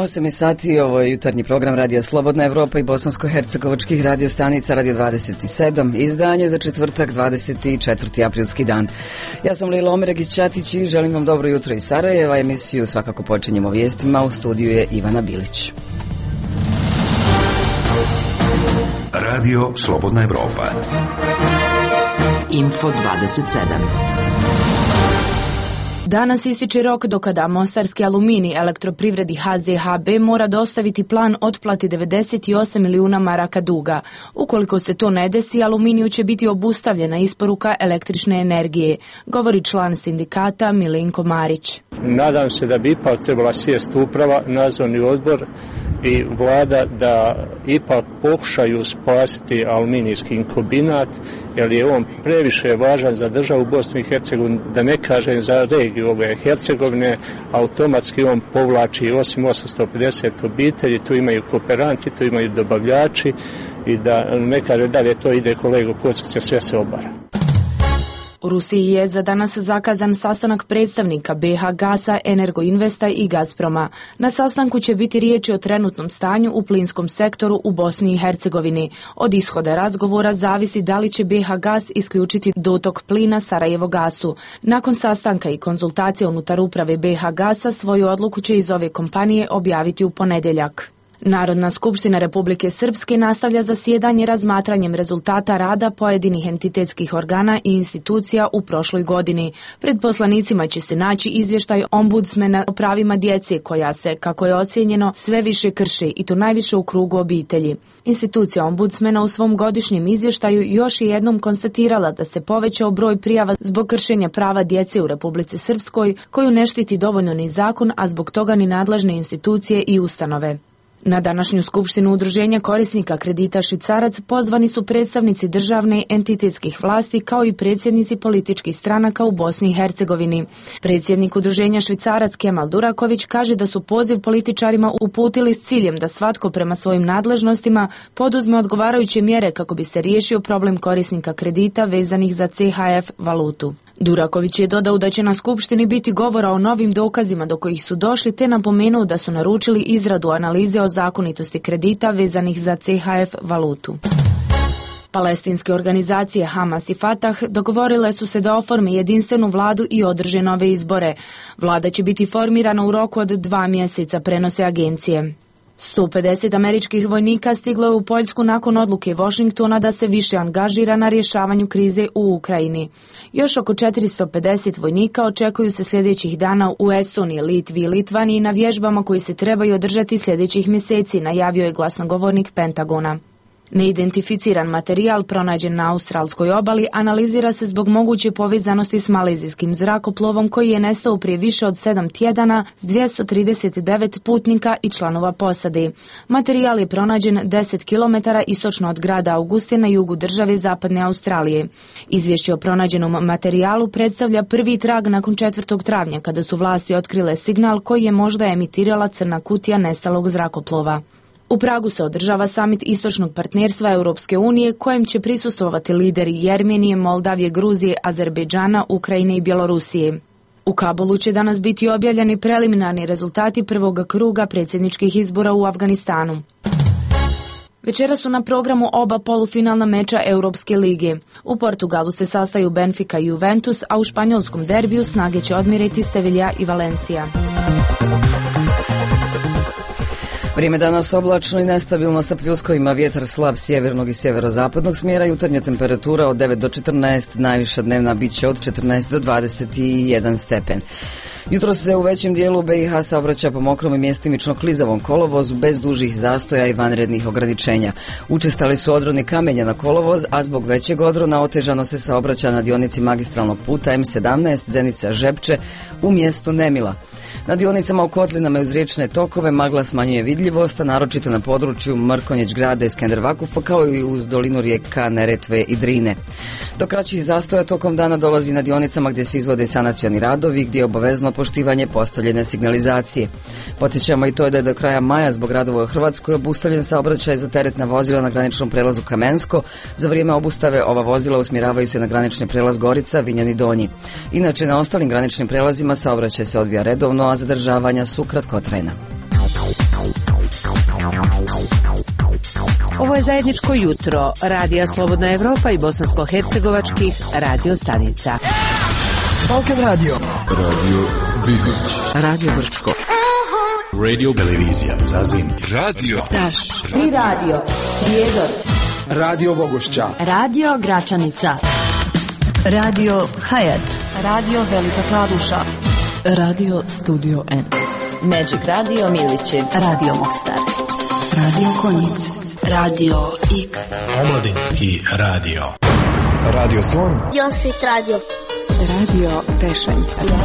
8 sati, ovo je jutarnji program Radija Slobodna Evropa i bosansko-hercegovačkih radiostanica Radio 27, izdanje za četvrtak 24. aprilski dan. Ja sam Lila Omeregić-Ćatić i želim vam dobro jutro iz Sarajeva. Emisiju svakako počinjemo vijestima, u studiju je Ivana Bilić. Radio Slobodna Evropa. Info 27. Danas ističe rok do kada Mostarski aluminij elektroprivredi HZHB mora dostaviti plan otplati 98 milijuna maraka duga. Ukoliko se to ne desi, Aluminiju će biti obustavljena isporuka električne energije, govori član sindikata Milenko Marić. Nadam se da bi ipak trebala sjesti uprava, nadzorni odbor i vlada da ipak pokušaju spasiti aluminijski kombinat, jer je on previše važan za državu Bosnu i Hercegovinu, da ne kažem za regiju ove Hercegovine. Automatski on povlači osim 850 obitelji, tu imaju kooperanti, tu imaju dobavljači i da ne kaže dalje to ide kolegu Kockića, sve se obara. U Rusiji je za danas zakazan sastanak predstavnika BH Gasa, Energoinvesta i Gazproma. Na sastanku će biti riječi o trenutnom stanju u plinskom sektoru u Bosni i Hercegovini. Od ishoda razgovora zavisi da li će BH Gas isključiti dotok plina Sarajevo Gasu. Nakon sastanka i konzultacije unutar uprave BH Gasa svoju odluku će iz ove kompanije objaviti u ponedjeljak. Narodna skupština Republike Srpske nastavlja zasjedanje razmatranjem rezultata rada pojedinih entitetskih organa i institucija u prošloj godini. Pred poslanicima će se naći izvještaj ombudsmena o pravima djece koja se, kako je ocijenjeno, sve više krši i to najviše u krugu obitelji. Institucija ombudsmena u svom godišnjem izvještaju još je jednom konstatirala da se povećao broj prijava zbog kršenja prava djece u Republici Srpskoj, koju ne štiti dovoljno ni zakon, a zbog toga ni nadležne institucije i ustanove. Na današnju skupštinu udruženja korisnika kredita Švicarac pozvani su predstavnici državne entitetskih vlasti kao i predsjednici političkih stranaka u Bosni i Hercegovini. Predsjednik udruženja Švicarac Kemal Duraković kaže da su poziv političarima uputili s ciljem da svatko prema svojim nadležnostima poduzme odgovarajuće mjere kako bi se riješio problem korisnika kredita vezanih za CHF valutu. Duraković je dodao da će na skupštini biti govora o novim dokazima do kojih su došli, te napomenuo da su naručili izradu analize o zakonitosti kredita vezanih za CHF valutu. Palestinske organizacije Hamas i Fatah dogovorile su se da oforme jedinstvenu vladu i održe nove izbore. Vlada će biti formirana u roku od 2 mjeseca, prenose agencije. 150 američkih vojnika stiglo je u Poljsku nakon odluke Washingtona da se više angažira na rješavanju krize u Ukrajini. Još oko 450 vojnika očekuju se sljedećih dana u Estoniji, Litvi i Litvaniji na vježbama koji se trebaju održati sljedećih mjeseci, najavio je glasnogovornik Pentagona. Neidentificiran materijal pronađen na australskoj obali analizira se zbog moguće povezanosti s malezijskim zrakoplovom koji je nestao prije više od 7 tjedana s 239 putnika i članova posade. Materijal je pronađen 10 km istočno od grada Auguste na jugu države Zapadne Australije. Izvješće o pronađenom materijalu predstavlja prvi trag nakon 4. travnja kada su vlasti otkrile signal koji je možda emitirala crna kutija nestalog zrakoplova. U Pragu se održava samit istočnog partnerstva Europske unije kojem će prisustvovati lideri Jermenije, Moldavije, Gruzije, Azerbejdžana, Ukrajine i Bjelorusije. U Kabulu će danas biti objavljeni preliminarni rezultati prvog kruga predsjedničkih izbora u Afganistanu. Večera su na programu oba polufinalna meča Europske lige. U Portugalu se sastaju Benfica i Juventus, a u španjolskom derbiju snage će odmjeriti Sevilla i Valencia. Vrijeme danas oblačno i nestabilno sa pljuskovima, vjetar slab sjevernog i sjeverozapadnog smjera, jutarnja temperatura od 9 do 14, najviša dnevna bit će od 14 do 21 stepen. Jutro se u većem dijelu BiH saobraća po mokrom i mjestimično klizavom kolovozu bez dužih zastoja i vanrednih ograničenja. Učestali su odroni kamenja na kolovoz, a zbog većeg odrona otežano se saobraća na dionici magistralnog puta M17 Zenica-Žepče u mjestu Nemila. Na dionicama u kotlinama i uz riječne tokove magla smanjuje vidljivost, a naročito na području Mrkonjić grada i Skender-Vakufa, kao i uz dolinu rijeka Neretve i Drine. Do kraćih zastoja tokom dana dolazi na dionicama gdje se izvode sanacioni radovi, gdje je obavezno poštivanje postavljene signalizacije. Podsjećamo i to da je do kraja maja zbog radova u Hrvatskoj obustavljen saobraćaj za teretna vozila na graničnom prelazu Kamensko. Za vrijeme obustave ova vozila usmjeravaju se na granični prelaz Gorica, Vinjani Donji. Inače, na ostalim graničnim prelazima saobraćaj se odvija redovno, a zadržavanja su kratkotrajna. Ovo je zajedničko jutro Radija Slobodna Evropa i bosansko-hercegovačkih radio stanica. Balkan Radio, Radio Bihać, Radio Brčko, Radio Televizija Zazin, Radio Taš i Radio Prijedor, Radio Vogošća, Radio Gračanica, Radio Hayat, Radio Velika Kladuša, Radio Studio N, Magic Radio Milići, Radio Mostar, Radio Konjic, Radio X, Omladinski radio, Radio Slon, Josit Radio, Radio Tešanj,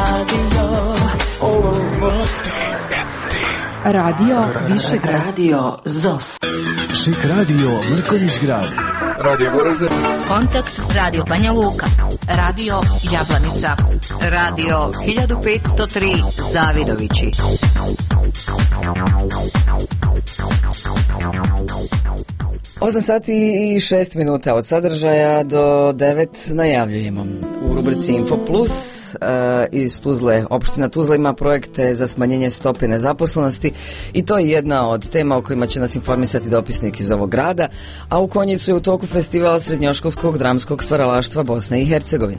Radio Višegrad, Radio ZOS, Šik Radio Mrkonjić Grad, Radio Goražde, Kontakt Radio Banja Luka, Radio Jablanica, Radio 1503 Zavidovići. Osam sati i 6 minuta od sadržaja do 9 najavljujemo. U rubrici Info Plus iz Tuzle, opština Tuzla ima projekte za smanjenje stope nezaposlenosti i to je jedna od tema o kojima će nas informisati dopisnik iz ovog grada, a u Konjicu je u toku festivala srednjoškolskog dramskog stvaralaštva Bosne i Hercegovine.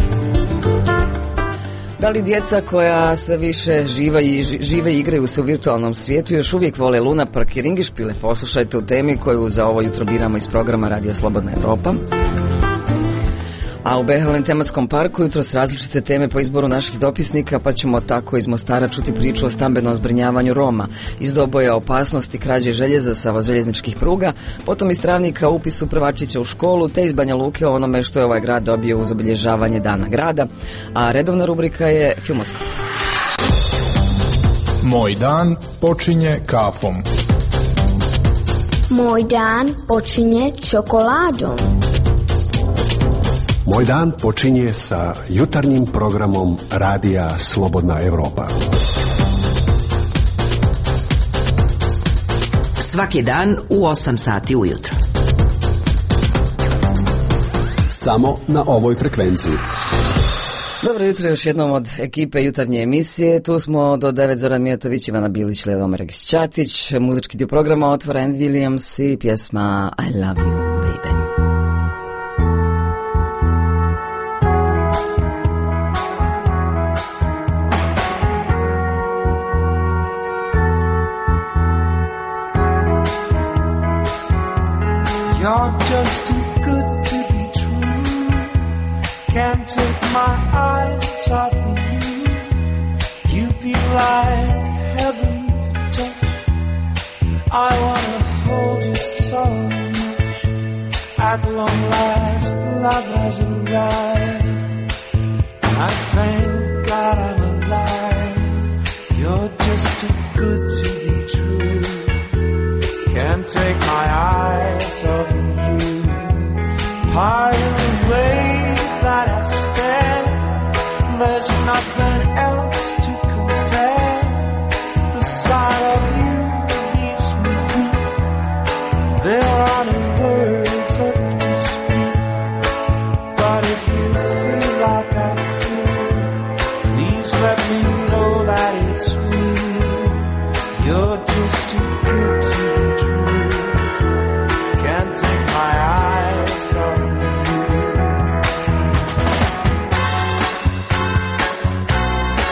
Da li djeca koja sve više žive i igraju se u virtualnom svijetu još uvijek vole Luna Park i Ringišpile? Poslušajte u temi koju za ovo jutro biramo iz programa Radio Slobodna Evropa. A u Behelin tematskom parku jutro s različite teme po izboru naših dopisnika, pa ćemo tako iz Mostara čuti priču o stambenom zbrinjavanju Roma, iz Doboja opasnosti krađe željeza sa željezničkih pruga, potom iz Travnika upisu prvačića u školu, te iz Banja Luke o onome što je ovaj grad dobio uz obilježavanje Dana grada, a redovna rubrika je Filmoskop. Moj dan počinje kafom. Moj dan počinje čokoladom. Moj dan počinje sa jutarnjim programom Radija Slobodna Evropa. Svaki dan u 8 sati ujutro. Samo na ovoj frekvenciji. Dobro jutro još jednom od ekipe jutarnje emisije. Tu smo do 9, Zoran Mijatović, Ivana Bilić, Ledomir Ćatić. Muzički dio programa otvara Ann Williams i pjesma I Love You, Baby. You're just too good to be true. Can't take my eyes off of you. You'd be like heaven to touch. I wanna hold you so much. At long last, love has arrived. I thank God I'm alive. You're just too good to be true. Can't take my eyes off of you. Pardon the way that I stare. There's nothing else to compare. The sight of you leaves me weak. There are no words that can speak. But if you feel like I feel, please let me know that it's real. You're just too good to be true. Can't take my eyes off of you.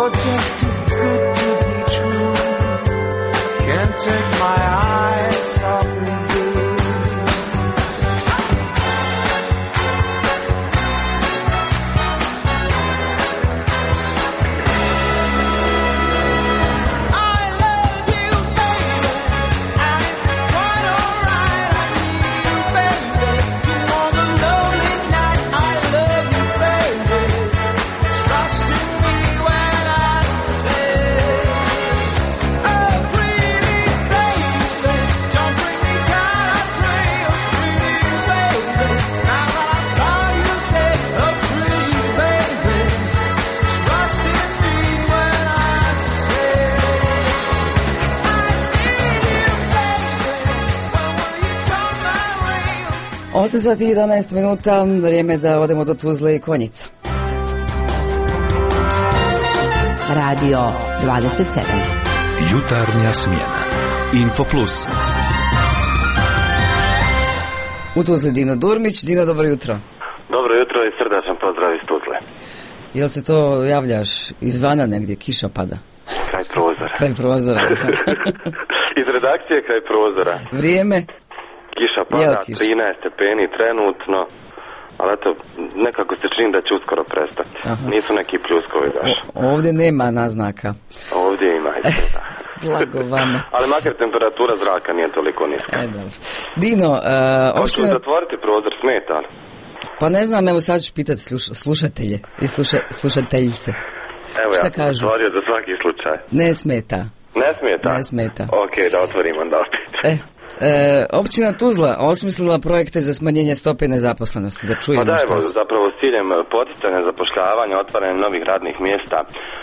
You're just too good to be true. Can't take my eyes off of you. Osam sati i 11 minuta, vrijeme da odemo do Tuzle i Konjica. Radio 27. Jutarnja smjena. Info Plus. U Tuzli Dino Durmić. Dino, dobro jutro. Dobro jutro i srdačan pozdrav iz Tuzle. Jel se to javljaš izvana negdje, kiša pada? Kraj prozora. Kraj prozora. Iz redakcije kraj prozora. Vrijeme? Kiša pada, 13 stepeni trenutno, ali eto, nekako se čini da će uskoro prestati. Aha. Nisu neki pljuskovi baš. Ovdje nema naznaka. Ovdje ima, da. Blago vama. Ali makar temperatura zraka nije toliko niska. Dino, hoću zatvoriti prozor, smeta? Pa ne znam, evo sad ću pitati slušatelje i slušateljice. Evo šta ja sam zatvorio za svaki slučaj. Ne smeta. Ne smeta? Ne smeta. Ok, da otvorim onda opet. Općina Tuzla osmislila projekte za smanjenje stope nezaposlenosti, da čujemo što... Pa da, evo, zapravo s ciljem poticanja zapošljavanja, otvaranja novih radnih mjesta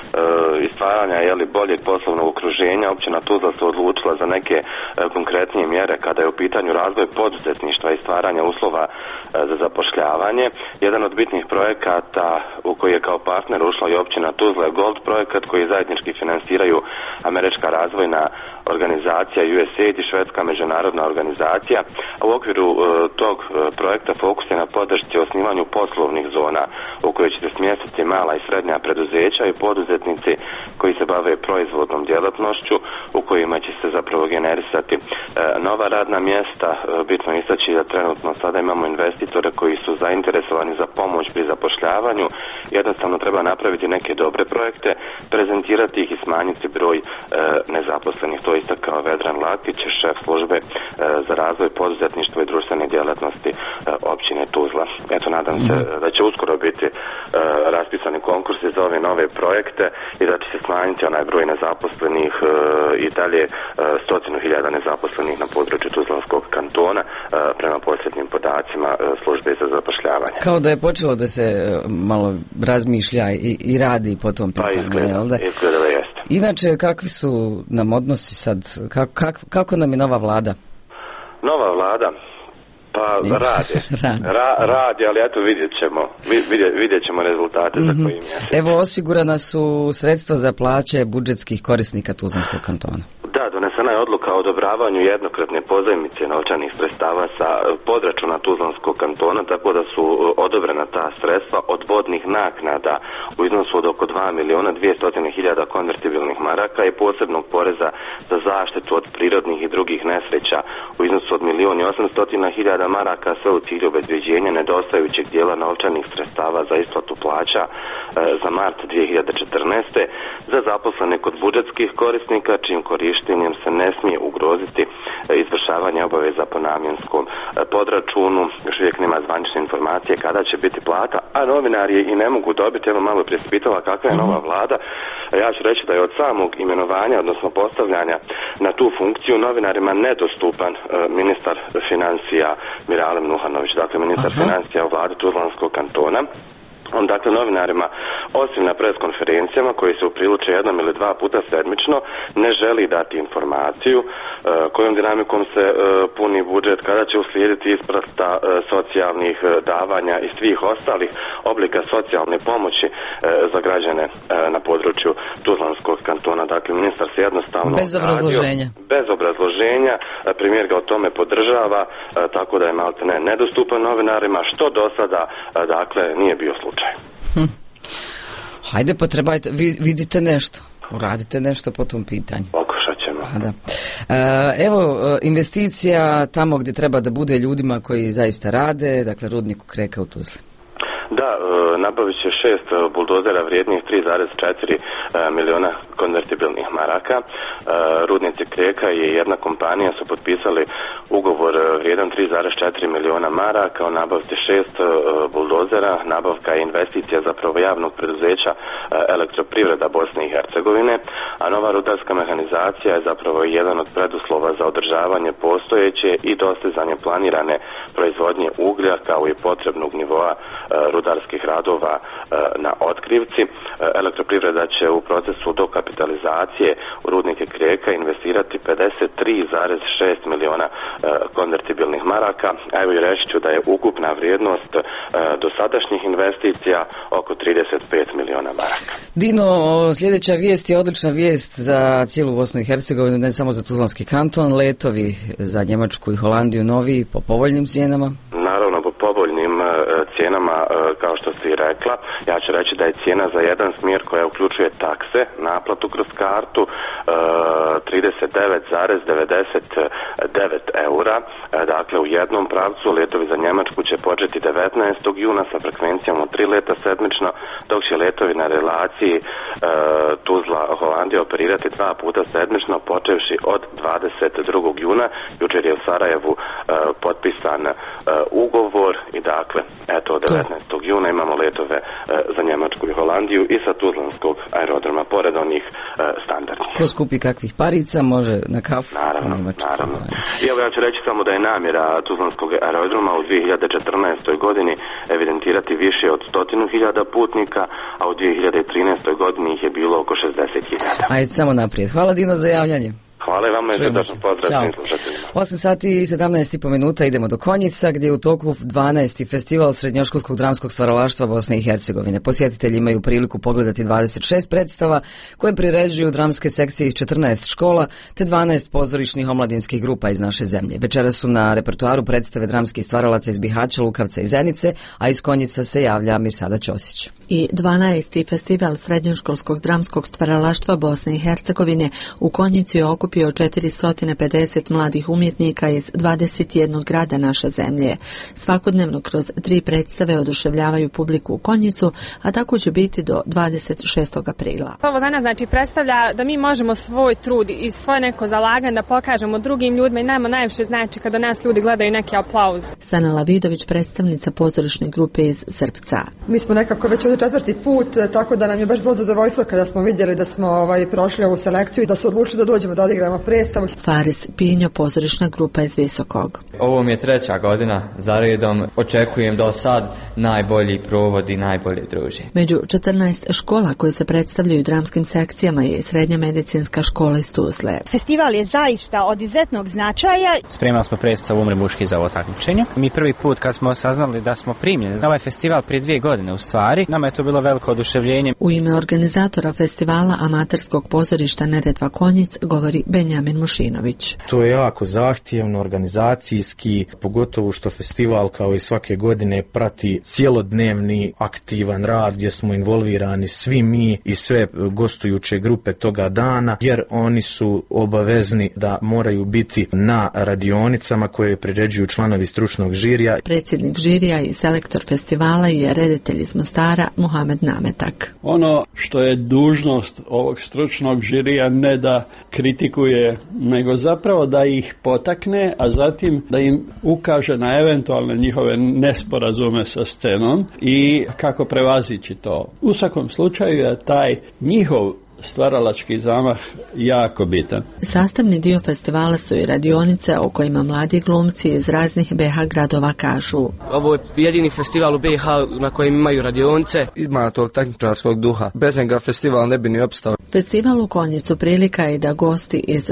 i stvaranja boljeg poslovnog okruženja, općina Tuzla se odlučila za neke konkretnije mjere kada je u pitanju razvoj poduzetništva i stvaranja uslova za zapošljavanje. Jedan od bitnih projekata u koji je kao partner ušla i općina Tuzla je Gold projekat koji zajednički finansiraju Američka razvojna organizacija USAID i Švedska međunarodna organizacija. A u okviru tog projekta fokus je na podršci osnivanju poslovnih zona u kojoj će se smjestiti mala i srednja preduzeća i poduzetnici koji se bave proizvodnom djelatnošću u kojima će se zapravo generisati nova radna mjesta. Bitno istaći da trenutno sada imamo investitore koji su zainteresovani za pomoć pri zapošljavanju. Jednostavno treba napraviti neke dobre projekte, prezentirati ih i smanjiti broj nezaposlenih. To je istakao Vedran Latić, šef službe za razvoj poduzetništva i društvene djelatnosti općine Tuzla. Eto, nadam se da će uskoro biti raspisani konkursi za ove nove projekte i da će se smanjiti onaj broj nezaposlenih i dalje 100.000 nezaposlenih na području Tuzlanskog kantona prema posljednjim podacima službe za zapošljavanje. Kao da je počelo da se malo razmišlja i radi po tom pitanju. Pa izgleda da jeste. Inače, kakvi su nam odnosi sad? Kako nam je nova vlada? Nova vlada? Pa radi, ali eto vidjet ćemo rezultate za koji mjesec. Evo, osigurana su sredstva za plaće budžetskih korisnika Tuzlanskog kantona. Da, donesena je odluka o odobravanju jednokratne pozajmice novčanih sredstava sa podračuna Tuzlanskog kantona, tako da su odobrena ta sredstva od vodnih naknada u iznosu od oko 2.200.000 konvertibilnih maraka i posebnog poreza za zaštitu od prirodnih i drugih nesreća u iznosu od 1.800.000 maraka, sve u cilju obezbeđenja nedostajućeg dijela novčanih sredstava za isplatu plaća za mart 2014. za zaposlene kod budžetskih korisnika, čijim korištenjem se ne smije ugroziti izvršavanje obaveza po namjenskom podračunu. Još uvijek nema zvanične informacije kada će biti plata, a novinari i ne mogu dobiti. Evo, malo prije se pitala kakva je nova vlada. Ja ću reći da je od samog imenovanja, odnosno postavljanja na tu funkciju, novinarima nedostupan ministar financija Miralem Nuhanović, dakle ministar financija u vladi Tuzlanskog kantona. On dakle novinarima, osim na preskonferencijama koji se upriliče jednom ili dva puta sedmično, ne želi dati informaciju kojom dinamikom se puni budžet, kada će uslijediti isplata socijalnih davanja i svih ostalih oblika socijalne pomoći za građane na području Tuzlanskog kantona. Dakle, ministar se jednostavno bez obrazloženja, premijer ga o tome podržava, tako da je maltene nedostupan novinarima, što do sada dakle nije bio slučaj. Hajde, pa trebajte, vidite nešto, uradite nešto po tom pitanju. Pokušat ćemo. Pa da. Evo, investicija tamo gdje treba da bude ljudima koji zaista rade, dakle rudniku Kreka u Tuzli. Da, nabavit će 6 buldozera vrijednih 3,4 miliona konvertibilnih maraka. Rudnici Kreka i jedna kompanija su potpisali ugovor vrijedan 3,4 miliona maraka o nabavci 6 buldozera. Nabavka je investicija zapravo javnog preduzeća Elektroprivreda Bosne i Hercegovine, a nova rudarska mehanizacija je zapravo jedan od preduslova za održavanje postojeće i dostizanje planirane proizvodnje uglja kao i potrebnog nivoa rudarskih radova na otkrivci. Elektroprivreda će u procesu dokapitalizacije u rudnike Kreka investirati 53,6 miliona konvertibilnih maraka, a evo i reći ću da je ukupna vrijednost dosadašnjih investicija oko 35 miliona maraka. Dino, sljedeća vijest je odlična vijest za cijelu Bosnu i Hercegovinu, ne samo za Tuzlanski kanton, letovi za Njemačku i Holandiju novi po povoljnim cijenama. Naravno, po povoljnim cijenama, kao što si rekla. Ja ću reći da je cijena za jedan smjer koja uključuje takse, naplatu kroz kartu, 39,99 eura. Dakle, u jednom pravcu letovi za Njemačku će početi 19. juna sa frekvencijom od 3 leta sedmično, dok će letovi na relaciji Tuzla-Holandija operirati 2 puta sedmično, počevši od 22. juna. Jučer je u Sarajevu potpisan ugovor i dakle, eto, od 19. juna imamo letove za Njemačku i Holandiju i sa Tuzlanskog aerodroma, pored onih standardnih. Ko skupi kakvih parica, može na kafu. Naravno. I evo ja ću reći samo da je namjera Tuzlanskog aerodroma u 2014. godini evidentirati više od 100.000 putnika, a u 2013. godini ih je bilo oko 60.000. Ajde, samo naprijed. Hvala Dino za javljanje. Hvala i vama i srdačan pozdrav svim slušateljima. 8 sati i 17,5 minuta idemo do Konjica, gdje je u toku 12. festival srednjoškolskog dramskog stvaralaštva Bosne i Hercegovine. Posjetitelji imaju priliku pogledati 26 predstava koje priređuju dramske sekcije iz 14 škola te 12 pozorišnih omladinskih grupa iz naše zemlje. Večera su na repertoaru predstave dramskih stvaralaca iz Bihaća, Lukavca i Zenice, a iz Konjica se javlja Mirsada Ćosić. I 12. festival srednjoškolskog dramskog stvaralaštva Bosne i Hercegovine u Konjici je okupio 450 mladih umjetnika iz 21 grada naše zemlje. Svakodnevno kroz 3 predstave oduševljavaju publiku u Konjicu, a tako će biti do 26. aprila. Ovo za nas znači predstavlja da mi možemo svoj trud i svoje neko zalaganje da pokažemo drugim ljudima i nama najviše znači kada nas ljudi gledaju neki aplauz. Sana Lavidović, predstavnica pozorišne grupe iz Srpca. Mi smo nekako već ovdje 4. put, tako da nam je baš bilo zadovoljstvo kada smo vidjeli da smo prošli ovu selekciju i da su odlučili da dođemo da odigramo predstavu. Faris Pinjo, pozorišna grupa iz Visokog. Ovo mi je 3. godina za redom. Očekujem do sad najbolji provod i najbolje druže. Među 14 škola koje se predstavljaju dramskim sekcijama je Srednja medicinska škola iz Tuzle. Festival je zaista od izuzetnog značaja. Spremali smo predstavu Umre muški za ovo takmičenje. Mi prvi put kad smo saznali da smo primljeni za ovaj festival prije 2 godine u stvari, nama je to bilo veliko oduševljenje. U ime organizatora festivala amaterskog pozorišta Neretva Konjic govori Benjamin Mušinović. To je jako zahtjevno, organizacijski, pogotovo što festival kao i svake godine prati cijelodnevni aktivan rad gdje smo involvirani svi mi i sve gostujuće grupe toga dana, jer oni su obavezni da moraju biti na radionicama koje priređuju članovi stručnog žirija. Predsjednik žirija i selektor festivala je reditelj iz Mostara Muhamed Nametak. Ono što je dužnost ovog stručnog žirija ne da kritikuje, nego zapravo da ih potakne, a zatim da im ukaže na eventualne njihove nesporazume sa scenom i kako prevazići to. U svakom slučaju je taj njihov stvaralački zamah jako bitan. Sastavni dio festivala su i radionice o kojima mladi glumci iz raznih BiH gradova kažu. Ovo je jedini festival u BiH na kojem imaju radionice. Ima tog takmičarskog duha. Bez njega festival ne bi ni opstao. Festival u Konjicu prilika je da gosti iz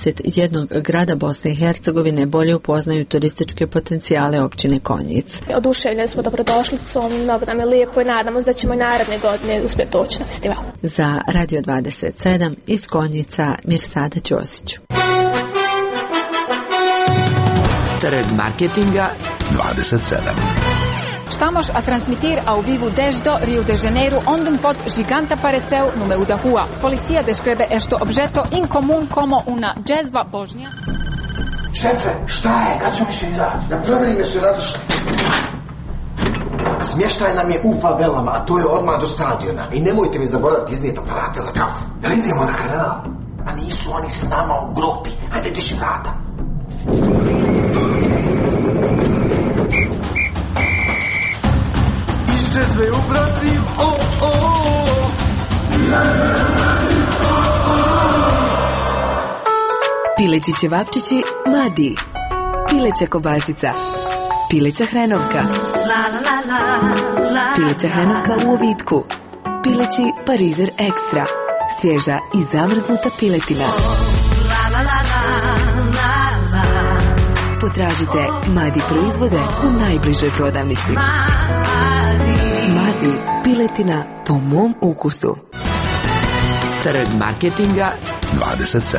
21 grada Bosne i Hercegovine bolje upoznaju turističke potencijale općine Konjic. Oduševljeni smo dobrodošlicom, mnogo nam je lijepo i nadamo se da ćemo i naredne godine uspjeti doći na festival. Za Radio 27 iz Konjica Mirsada Ćosić. Trg marketinga 27. Estamos a transmitir ao vivo desde Rio de Janeiro, onde pod gigante apareceu no meio da rua. Policia descreve este objeto incomum como uma jezva božnja. Šefe, šta je? Kad ću više izaći? Da proverim jesu različite. Smještaj nam je u favelama, a to je odmah do stadiona. I nemojte mi zaboraviti iznijeti aparate za kafu. Jel idemo na kanal? A nisu oni s nama u grupi. Hajde, diši vrata. Išće sve u Brazil, Pileći ćevapčići Madi, pileća kobasica, pileća hrenovka, pileća hrenovka u ovitku, pileći parizer ekstra, svježa i zamrznuta piletina. Potražite Madi proizvode u najbližoj prodavnici. Madi, piletina po mom ukusu. Trg marketinga 27.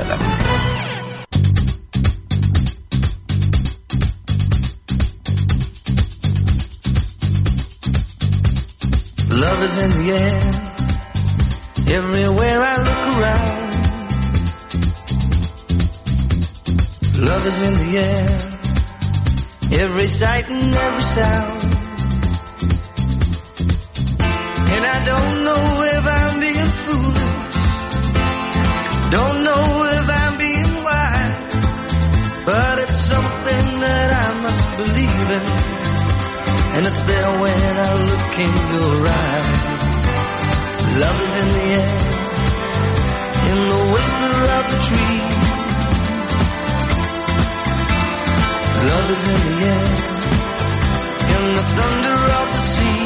Love is in the air, everywhere I look around. Love is in the air, every sight and every sound. And I don't know if I'm being foolish, don't know if I'm being wise, but it's something that I must believe in. And it's there when I look in your eyes. Love is in the air, in the whisper of the tree. Love is in the air, in the thunder of the sea.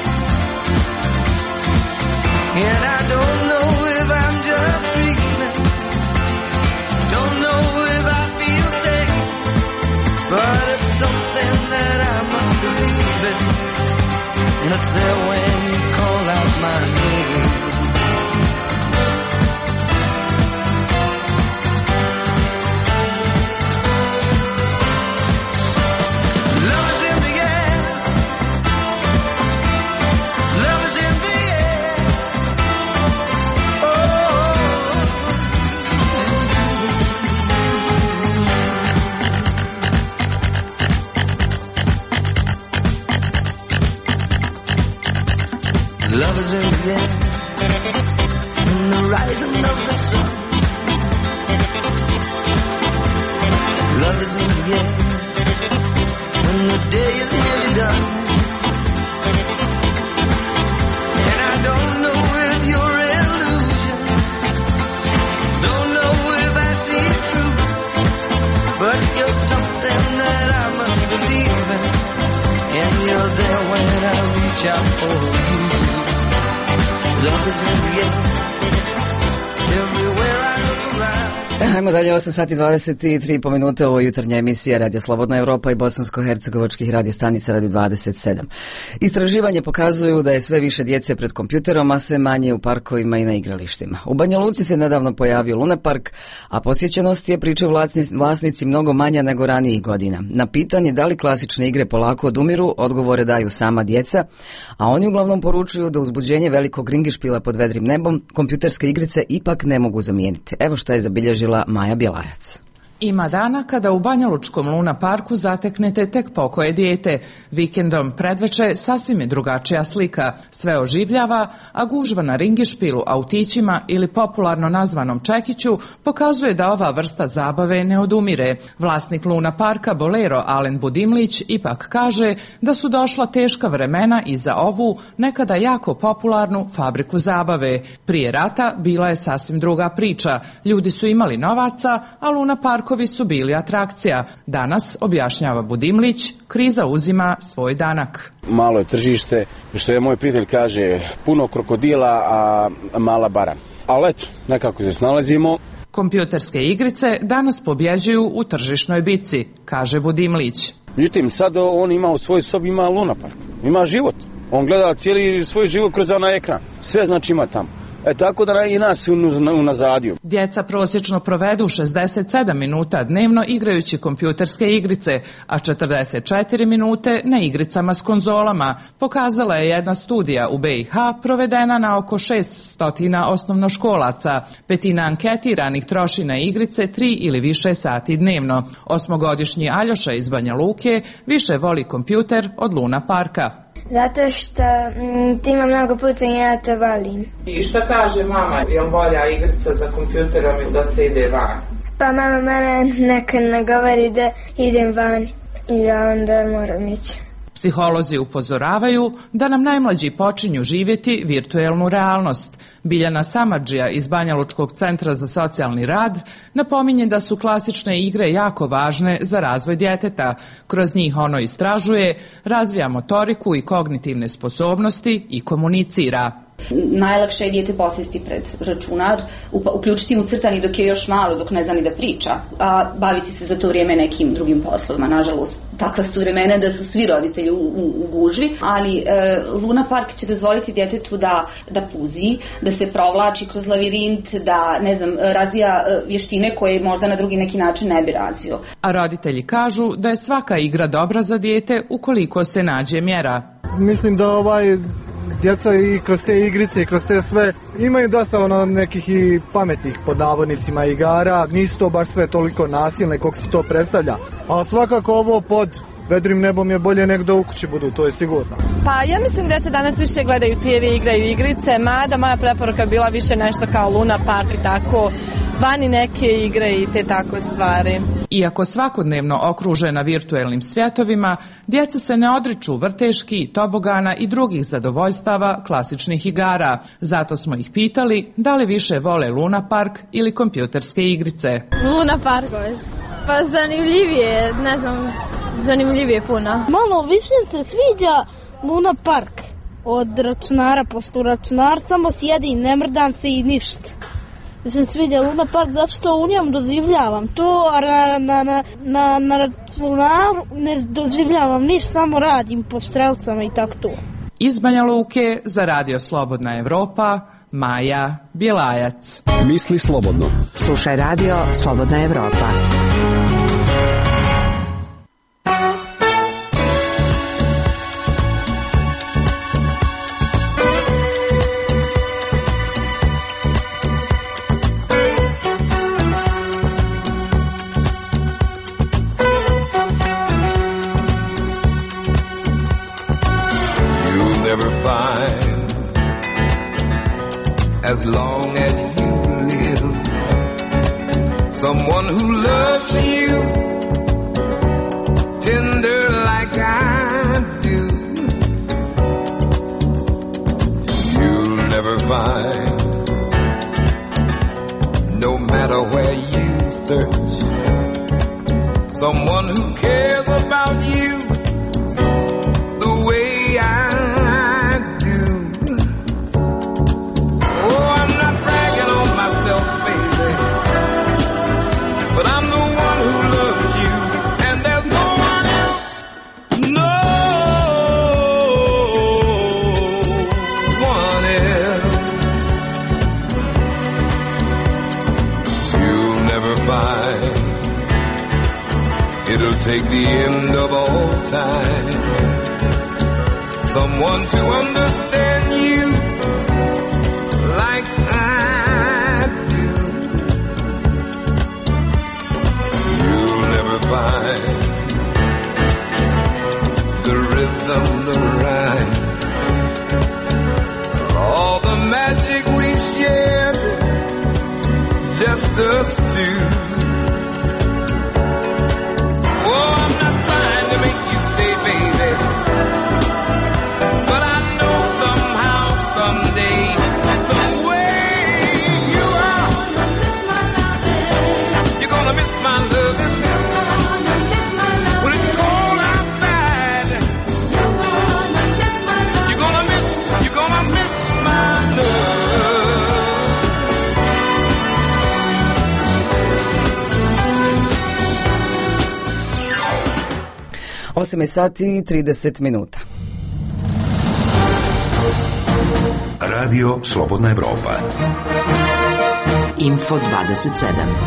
And I don't know if I'm just dreaming, don't know if I feel safe, but it's something that I must believe in. And it's there when you call out my name. Love is in the air, love is in the air. Love is in the air, in the rising of the sun. Love is in the air, when the day is nearly done. And I don't know if you're illusion, don't know if I see it true, but you're something that I must believe in. And you're there when I reach out for you. Love is in the air, everywhere I look around. Hajmo dalje, 8 sati 23 po minute, ovo je jutarnja emisija Radio Slobodna Evropa i bosansko-hercegovačkih radiostanica Radio 27. Istraživanje pokazuju da je sve više djece pred kompjuterom, a sve manje u parkovima i na igralištima. U Banja Luci se nedavno pojavio Luna Park, a posjećenost je, pričaju vlasnici, mnogo manja nego ranijih godina. Na pitanje da li klasične igre polako odumiru, odgovore daju sama djeca, a oni uglavnom poručuju da uzbuđenje velikog ringišpila pod vedrim nebom kompjuterske igrice ipak ne mogu zamijeniti. Evo što je zabilježila Maja Bjelajac. Ima dana kada u Banjalučkom Luna parku zateknete tek pokoje dijete. Vikendom predveče sasvim je drugačija slika. Sve oživljava, a gužva na ringišpilu, autićima ili popularno nazvanom čekiću pokazuje da ova vrsta zabave ne odumire. Vlasnik Luna parka Bolero Alen Budimlić ipak kaže da su došla teška vremena i za ovu nekada jako popularnu fabriku zabave. Prije rata bila je sasvim druga priča. Ljudi su imali novaca, a Luna park su bili atrakcija. Danas, objašnjava Budimlić, kriza uzima svoj danak. Malo je tržište, što je moj prijatelj kaže, puno krokodila, a mala bara. Ali eto, nekako se snalazimo. Kompjuterske igrice danas pobjeđuju u tržišnoj bici, kaže Budimlić. Međutim, sad on ima u svojoj sobi, ima Luna Park, ima život. On gleda cijeli svoj život kroz onaj ekran. Sve znači ima tamo. Tako da i nas unazadiju. Djeca prosječno provedu 67 minuta dnevno igrajući kompjuterske igrice, a 44 minute na igricama s konzolama. Pokazala je jedna studija u BiH provedena na oko 600 osnovnoškolaca. Petina anketiranih troši na igrice 3 ili više sati dnevno. 8-godišnji Aljoša iz Banja Luke više voli kompjuter od Luna parka. Zato što ti ima mnogo pucanja i ja to volim. I šta kaže mama, je li bolja igrica za kompjuterom ili da se ide van? Pa mama mene nekad nagovori da idem van i ja onda moram ići. Psiholozi upozoravaju da nam najmlađi počinju živjeti virtuelnu realnost. Biljana Samardžija iz Banjalučkog centra za socijalni rad napominje da su klasične igre jako važne za razvoj djeteta. Kroz njih ono istražuje, razvija motoriku i kognitivne sposobnosti i komunicira. Najlakše je dijete posjesti pred računar, uključiti mu crtani dok je još malo, dok ne zna ni da priča, a baviti se za to vrijeme nekim drugim poslovima. Nažalost, takva su vremena da su svi roditelji u gužvi, ali Luna park će dozvoliti djetetu da puzi, da se provlači kroz lavirint, da razvija vještine koje možda na drugi neki način ne bi razvio. A roditelji kažu da je svaka igra dobra za dijete ukoliko se nađe mjera. Mislim da djeca i kroz te igrice i kroz te sve imaju dosta nekih i pametnih pod navodnicima igara, nisu to baš sve toliko nasilne kako se to predstavlja, a svakako ovo pod vedrim nebom je bolje nek da u kući budu, to je sigurno. Pa ja mislim da djeca danas više gledaju TV, igraju igrice, mada moja preporuka bila više nešto kao Luna park i tako, vani neke igre i te tako stvari. Iako svakodnevno okružena virtuelnim svjetovima, djeca se ne odriču vrteški, tobogana i drugih zadovoljstava klasičnih igara. Zato smo ih pitali da li više vole Luna park ili kompjuterske igrice. Luna parkove. Pa zanimljivije, zanimljivije puno. Malo više se sviđa Luna park od računara, pošto računar samo sjedi i ne mrdam se i ništa. Mislim, sviđa Luna park zato što u njem doživljavam to, a na računaru ne doživljavam ništa, samo radim po strelcama i tako to. Iz Banja Luke za Radio Slobodna Evropa, Maja Bjelajac. Misli slobodno. Slušaj Radio Slobodna Evropa. As long as you live, someone who loves you tender like I do, you'll never find, no matter where you search, someone who cares about you the way I do. But I'm the one who loves you, and there's no one else, no one else. You'll never find, it'll take the end of all time, someone to understand you like I do. You'll never find the rhythm, the rhyme, all the magic we shared, just us two. Oh, I'm not trying to make you stay, baby, but I know somehow, someday, some way you are. You're gonna miss my loving. When it's cold outside, you're gonna miss my love. 8 sati i 30 minuta. Radio Slobodna Evropa. Info 27.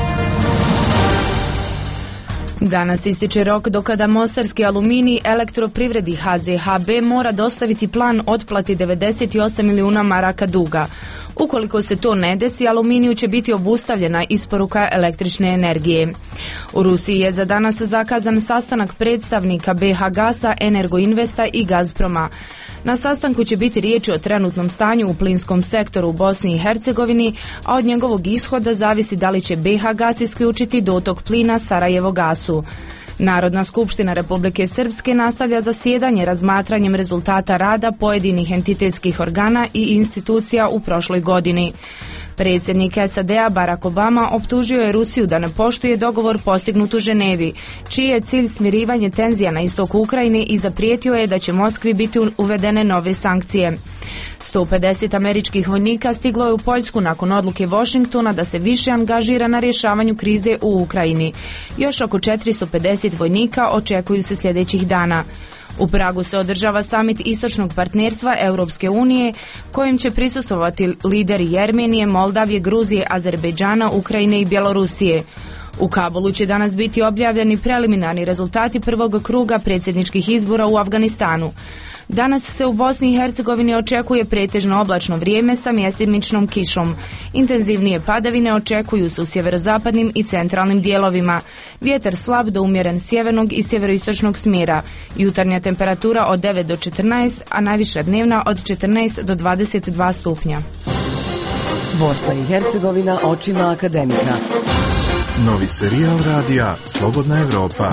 Danas ističe rok do kada Mostarski aluminij elektroprivredi HZHB mora dostaviti plan otplati 98 milijuna maraka duga. Ukoliko se to ne desi, Aluminiju će biti obustavljena isporuka električne energije. U Rusiji je za danas zakazan sastanak predstavnika BH Gasa, Energoinvesta i Gazproma. Na sastanku će biti riječi o trenutnom stanju u plinskom sektoru u Bosni i Hercegovini, a od njegovog ishoda zavisi da li će BH Gas isključiti dotok plina Sarajevo Gasu. Narodna skupština Republike Srpske nastavlja zasjedanje razmatranjem rezultata rada pojedinih entitetskih organa i institucija u prošloj godini. Predsjednik SAD-a Barack Obama optužio je Rusiju da ne poštuje dogovor postignut u Ženevi, čiji je cilj smirivanje tenzija na istoku Ukrajine i zaprijetio je da će Moskvi biti uvedene nove sankcije. 150 američkih vojnika stiglo je u Poljsku nakon odluke Washingtona da se više angažira na rješavanju krize u Ukrajini. Još oko 450 vojnika očekuju se sljedećih dana. U Pragu se održava samit istočnog partnerstva Europske unije, kojim će prisustvovati lideri Jermenije, Moldavije, Gruzije, Azerbejdžana, Ukrajine i Bjelorusije. U Kabulu će danas biti objavljeni preliminarni rezultati prvog kruga predsjedničkih izbora u Afganistanu. Danas se u Bosni i Hercegovini očekuje pretežno oblačno vrijeme sa mjestimičnom kišom. Intenzivnije padavine očekuju se u sjeverozapadnim i centralnim dijelovima. Vjetar slab do umjeren sjevernog i sjeveroistočnog smjera. Jutarnja temperatura od 9 do 14, a najviša dnevna od 14 do 22 stupnja. Bosna i Hercegovina očima akademika. Novi serijal radija Slobodna Evropa.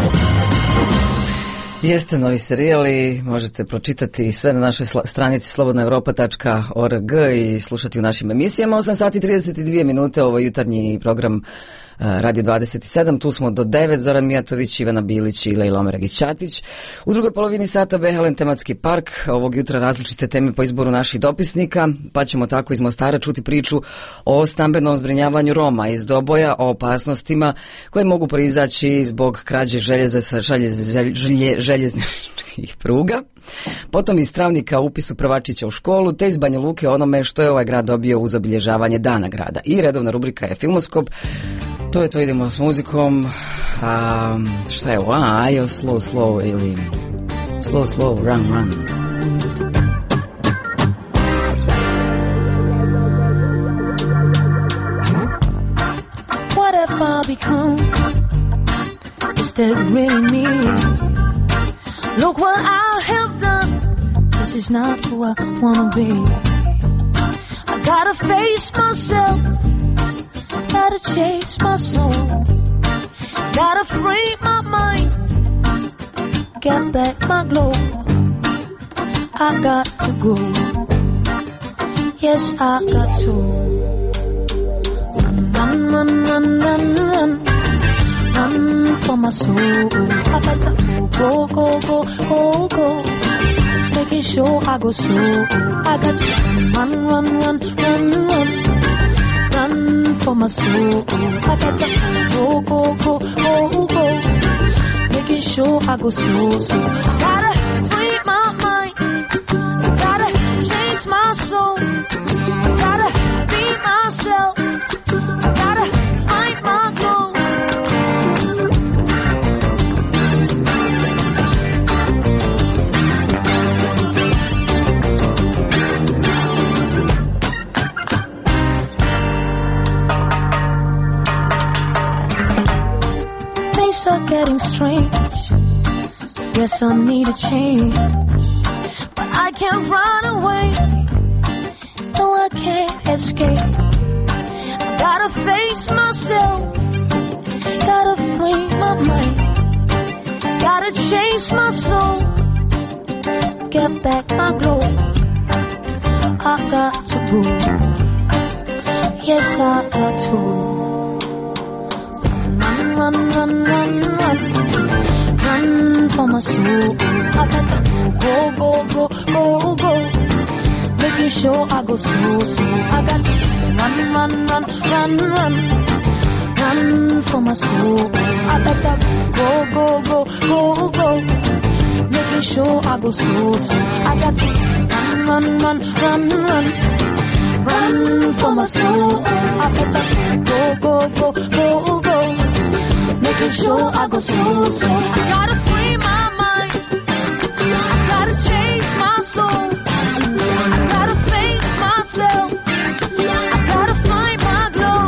Jeste novi serijal i možete pročitati sve na našoj stranici slobodnaevropa.org i slušati u našim emisijama. 8 sati i 32 minute, ovo je jutarnji program Radio 27, tu smo do 9, Zoran Mijatović, Ivana Bilić i Lejla Omeragić-Ćatić. U drugoj polovini sata Behelen tematski park, ovog jutra različite teme po izboru naših dopisnika, pa ćemo tako iz Mostara čuti priču o stambenom zbrinjavanju Roma iz Doboja, o opasnostima koje mogu proizaći zbog krađe željeza sa željezničkih pruga. Potom iz Travnika upisu prvačića u školu, te iz Banja Luke onome što je ovaj grad dobio uz obilježavanje Dana grada. I redovna rubrika je Filmoskop. To je to, idemo s muzikom. Šta je ovo? Ajo, slow ili slow, run. What have I become? Is that really me? Look what I have done. This is not who I wanna be. I gotta face myself. Gotta chase my soul. Gotta free my mind. Get back my glow. I got to go. Yes, I got to. Run. Run for my soul. I got to go. Making sure I go slow. I got to run. Run for my soul. I got to go. Making sure I go slow. Gotta free my mind. Gotta chase my soul. Gotta be myself. Gotta find my glow. Things are getting strange. Guess I need a change. But I can't run away. No, I can't escape. I gotta face myself. Gotta free my mind. Gotta chase my soul. Get back my glow. I got to go. Yes, I got to. Run for my soul. I got to go. Making sure I go slow. I got to run for my soul. I got to go. Making sure I go slow. I got to run. for my soul. I better go, go, go, go, go. Making sure I go slow, slow. I gotta free my mind. I gotta chase my soul. I gotta face myself. I gotta find my glow.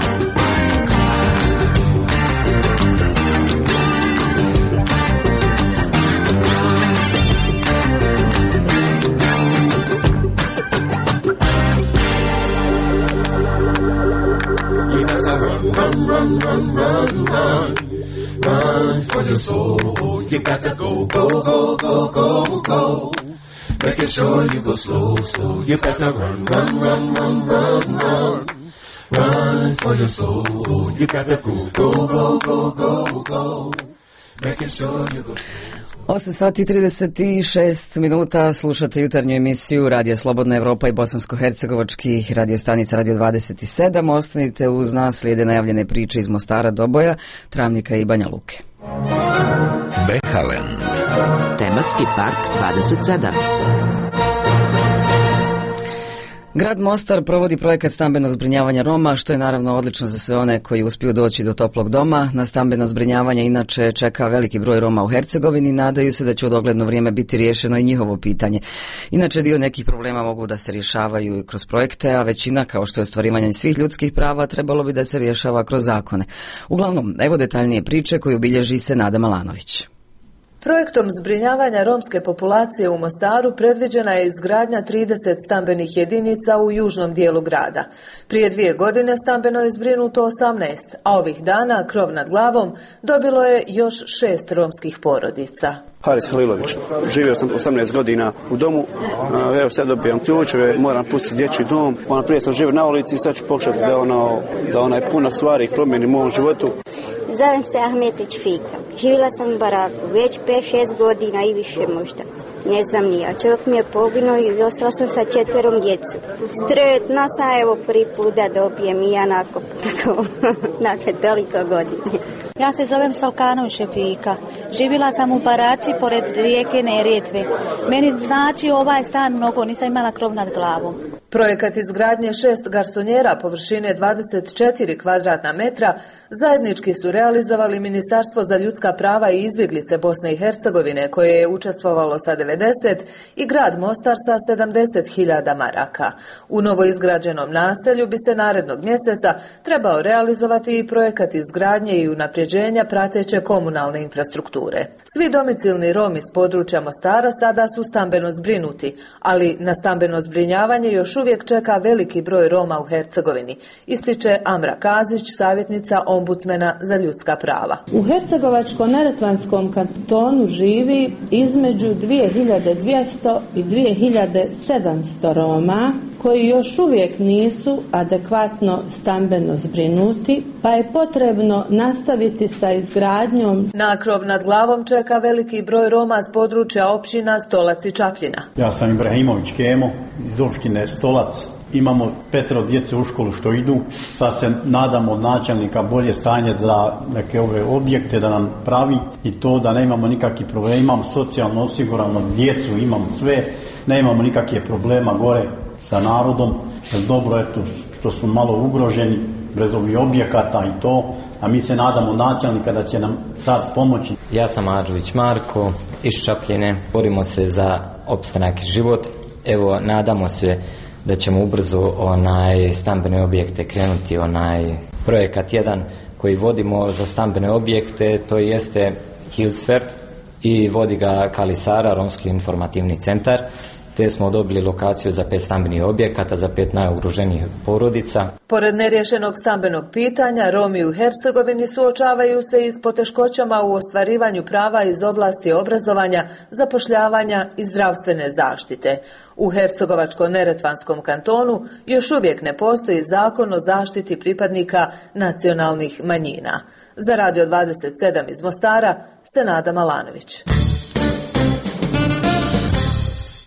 You gotta run, run, run, run, run, run. Run for your soul. You gotta go, go, go, go, go, go. Making sure you go slow, slow. You gotta run, run, run, run, run, run. Run for your soul. You gotta go, go, go, go, go, go. Making sure you go slow. 8 sati i 36 minuta, slušate jutarnju emisiju Radija Slobodna Evropa i bosansko-hercegovačkih radiostanica Radio 27. Ostanite uz nas, slijede najavljene priče iz Mostara, Doboja, Travnika i Banja Luke. Behaland. Tematski park 27. Grad Mostar provodi projekat stambenog zbrinjavanja Roma, što je naravno odlično za sve one koji uspiju doći do toplog doma. Na stambeno zbrinjavanje inače čeka veliki broj Roma u Hercegovini, nadaju se da će u dogledno vrijeme biti riješeno i njihovo pitanje. Inače, dio nekih problema mogu da se rješavaju i kroz projekte, a većina, kao što je ostvarivanje svih ljudskih prava, trebalo bi da se rješava kroz zakone. Uglavnom, evo detaljnije priče koju bilježi Senada Malanović. Projektom zbrinjavanja romske populacije u Mostaru predviđena je izgradnja 30 stambenih jedinica u južnom dijelu grada. Prije 2 godine stambeno je zbrinuto 18, a ovih dana krov nad glavom dobilo je još 6 romskih porodica. Haris Halilović. Živio sam 18 godina u domu, evo sad dobijam ključeve, moram pustiti dječji dom. Prije sam živio na ulici i sad ću pokušati da ona je puna stvari promijeni u mom životu. Zovem se Ahmetić Fika. Živjela sam u baraku već 5-6 godina i više možda. Ne znam ni ja. Čovjek mi je poginuo i ostala sam sa 4 djecu. Sretna sam, evo prvi put da dobijem i ja nakon toliko godine. Ja se zovem Salkanović Šefika. Živjela sam u baraci pored rijeke Neretve. Meni znači ovaj stan mnogo, nisam imala krov nad glavom. Projekat izgradnje 6 garsonjera površine 24 kvadratna metra zajednički su realizovali Ministarstvo za ljudska prava i izbjeglice Bosne i Hercegovine, koje je učestvovalo sa 90 i grad Mostar sa 70.000 maraka. U novoizgrađenom naselju bi se narednog mjeseca trebao realizovati i projekat izgradnje i unapređenja prateće komunalne infrastrukture. Svi domicilni Romi s područja Mostara sada su stambeno zbrinuti, ali na stambeno zbrinjavanje još uvijek čeka veliki broj Roma u Hercegovini, ističe Amra Kazić, savjetnica ombudsmena za ljudska prava. U Hercegovačko-neretvanskom kantonu živi između 2200 i 2700 Roma koji još uvijek nisu adekvatno stambeno zbrinuti, pa je potrebno nastaviti sa izgradnjom. Na krov nad glavom čeka veliki broj Roma s područja općina Stolac i Čapljina. Ja sam Ibrahimović Kemo iz opštine Stolac. Imamo 5 djece u školu što idu. Sad se nadamo od načelnika bolje stanje za neke ove objekte da nam pravi i to da nemamo nikakvih problema. Imamo socijalno osigurano djecu, imamo sve. Nemamo nikakvih problema gore sa narodom. Dobro je što smo malo ugroženi bez ovih objekata i to. A mi se nadamo načelnika da će nam sad pomoći. Ja sam Adžović Marko iz Čapljine. Borimo se za opstanak i život. Evo, nadamo se da ćemo ubrzo stambene objekte krenuti, projekat jedan koji vodimo za stambene objekte, to jeste Hilsfert i vodi ga Kalisara, Romski informativni centar, te smo dobili lokaciju za 5 stambenih objekata za 5 najugroženijih porodica. Pored neriješenog stambenog pitanja, Romi u Hercegovini suočavaju se i s poteškoćama u ostvarivanju prava iz oblasti obrazovanja, zapošljavanja i zdravstvene zaštite. U Hercegovačko-neretvanskom kantonu još uvijek ne postoji zakon o zaštiti pripadnika nacionalnih manjina. Za Radio 27 iz Mostara, Senada Malanović.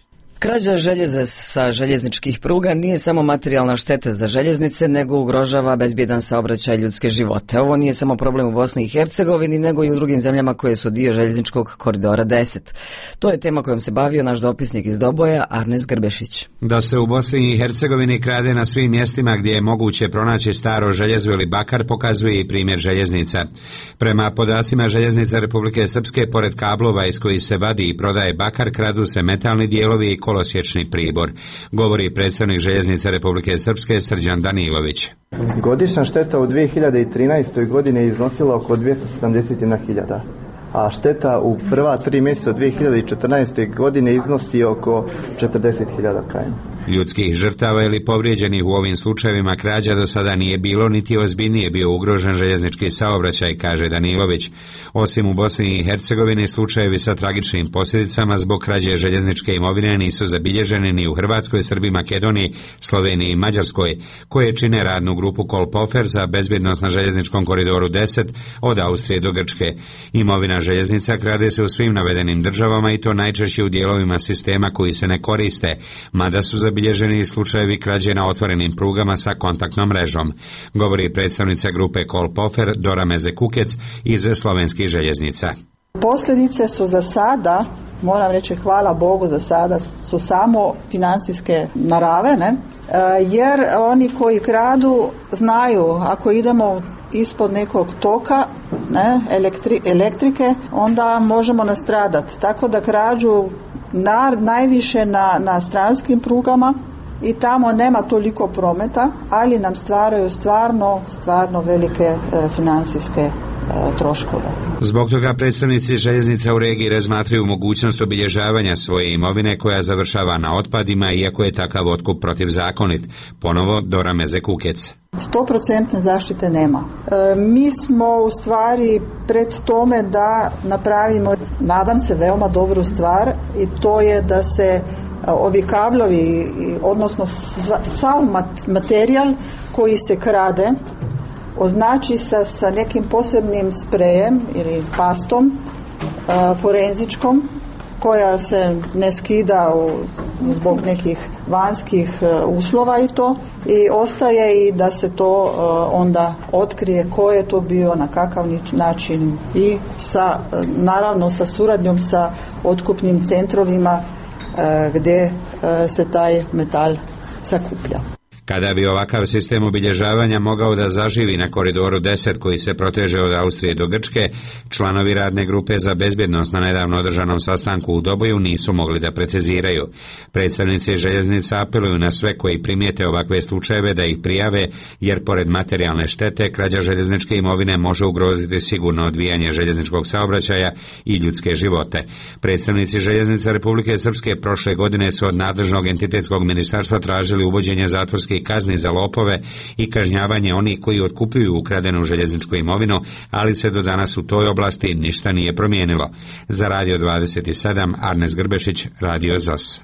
Krađa željeza sa željezničkih pruga nije samo materijalna šteta za željeznice, nego ugrožava bezbjedan saobraćaj ljudske živote. Ovo nije samo problem u Bosni i Hercegovini, nego i u drugim zemljama koje su dio željezničkog koridora 10. To je tema kojom se bavio naš dopisnik iz Doboja, Arnes Grbešić. Da se u Bosni i Hercegovini krade na svim mjestima gdje je moguće pronaći staro željezo ili bakar pokazuje i primjer željeznica. Prema podacima Željeznica Republike Srpske, pored kablova iz kojih se vadi i prodaje bakar, kradu se metalni dijelovi i kolosječni pribor, govori predstavnik Željeznice Republike Srpske Srđan Danilović. Godišnja šteta u 2013. godini iznosila oko 271.000, a šteta u prva 3 mjeseca 2014. godine iznosi oko 40.000 km. Ljudskih žrtava ili povrijeđenih u ovim slučajevima krađa do sada nije bilo, niti ozbiljnije bio ugrožen željeznički saobraćaj, kaže Danilović. Osim u Bosni i Hercegovini, slučajevi sa tragičnim posljedicama zbog krađe željezničke imovine nisu zabilježeni ni u Hrvatskoj, Srbiji, Makedoniji, Sloveniji i Mađarskoj, koje čine radnu grupu Kolpofer za bezbjednost na željezničkom koridoru 10 od Austrije do Grčke. Imovina željeznica krade se u svim navedenim državama i to najčešće u dijelovima sistema koji se ne koriste, mada su zabilježeni slučajevi krađe na otvorenim prugama sa kontaktnom mrežom, govori predstavnica grupe Kolpofer Dora Meze-Kukec iz slovenskih željeznica. Posljedice su za sada, moram reći hvala Bogu, za sada su samo financijske narave, ne? Jer oni koji kradu znaju, ako idemo ispod nekog toka, ne, elektrike, onda možemo nastradati. Tako da krađu najviše na stranskim prugama i tamo nema toliko prometa, ali nam stvaraju stvarno velike financijske troškove. Zbog toga predstavnici željeznica u regiji razmatraju mogućnost obilježavanja svoje imovine koja završava na otpadima, iako je takav otkup protivzakonit. Ponovo Dora Meze-Kukec. 100% zaštite nema. Mi smo u stvari pred tome da napravimo, nadam se, veoma dobru stvar, i to je da se ovi kablovi, odnosno sav materijal koji se krade, označi sa nekim posebnim sprejem ili pastom forenzičkom, koja se ne skida zbog nekih vanjskih uslova i to, i ostaje i da se to onda otkrije ko je to bio, na kakav način, i naravno sa suradnjom sa otkupnim centrovima gdje se taj metal sakuplja. Kada bi ovakav sistem obilježavanja mogao da zaživi na koridoru 10 koji se proteže od Austrije do Grčke, članovi radne grupe za bezbjednost na nedavno održanom sastanku u Doboju nisu mogli da preciziraju. Predstavnici željeznica apeluju na sve koji primijete ovakve slučajeve da ih prijave, jer pored materijalne štete, krađa željezničke imovine može ugroziti sigurno odvijanje željezničkog saobraćaja i ljudske živote. Predstavnici Željeznica Republike Srpske prošle godine su od nadležnog entitetskog ministarstva tražili uvođenje zatvorskih kazni za lopove i kažnjavanje onih koji otkupljuju ukradenu željezničku imovinu, ali se do danas u toj oblasti ništa nije promijenilo. Za Radio 27, Arnes Grbešić, Radio ZOS.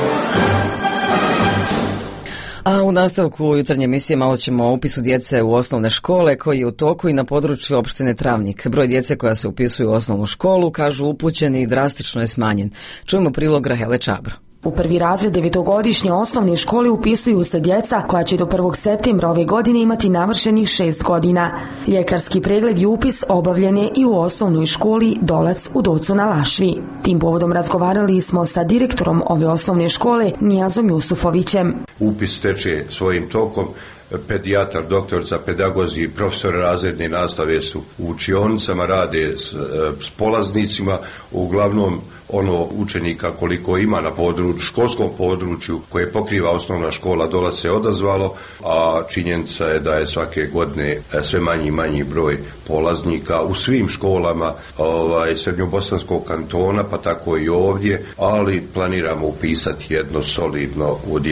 A u nastavku jutarnje emisije malo ćemo o upisu djece u osnovne škole koji je u toku i na području opštine Travnik. Broj djece koja se upisuju u osnovnu školu, kažu upućeni, drastično je smanjen. Čujemo prilog Rahele Čabro. U prvi razred 9-godišnje osnovne škole upisuju se djeca koja će do 1. septembra ove godine imati navršenih 6 godina. Ljekarski pregled i upis obavljen je i u osnovnoj školi Dolac u Docu na Lašvi. Tim povodom razgovarali smo sa direktorom ove osnovne škole Nijazom Jusufovićem. Upis teče svojim tokom. Pedijatar, doktorica, pedagozi i profesori razredne nastave su u učionicama, rade s polaznicima, uglavnom ono učenika koliko ima na školskom području koje pokriva osnovna škola Dolac se odazvalo, a činjenica je da je svake godine sve manji i manji broj polaznika u svim školama Srednjobosanskog kantona, pa tako i ovdje, ali planiramo upisati jedno solidno odjeljenje.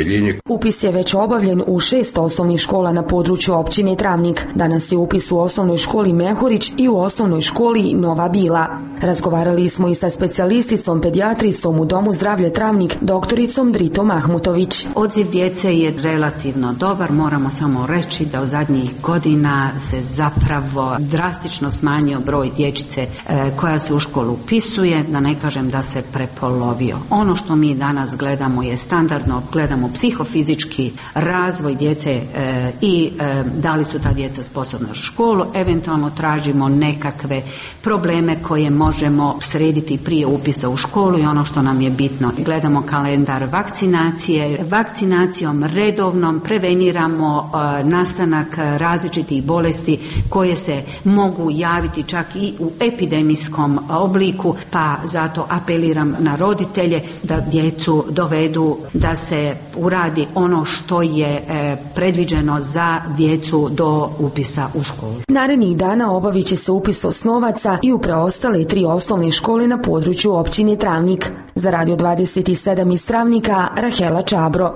Upis je već obavljen u 6 osnovnih škola na području općine Travnik. Danas je upis u osnovnoj školi Mehurić i u osnovnoj školi Nova Bila. Razgovarali smo i sa specijalisticom pedijatricom u Domu zdravlja Travnik, doktoricom Dritom Mahmutović. Odziv djece je relativno dobar, moramo samo reći da u zadnjih godina se zapravo drastično smanjio broj dječice koja se u školu upisuje, da ne kažem da se prepolovio. Ono što mi danas gledamo je standardno, gledamo psihofizički razvoj djece i da li su ta djeca sposobna za školu, eventualno tražimo nekakve probleme koje možemo srediti prije upisa u školu i ono što nam je bitno. Gledamo kalendar vakcinacije. Vakcinacijom redovnom preveniramo nastanak različitih bolesti koje se mogu javiti čak i u epidemijskom obliku, pa zato apeliram na roditelje da djecu dovedu da se uradi ono što je predviđeno za djecu do upisa u školu. Narednih dana obavit će se upis osnovaca i u preostale 3 osnovne škole na području općine Travnik. Za Radio 27 iz Travnika, Rahela Čabro.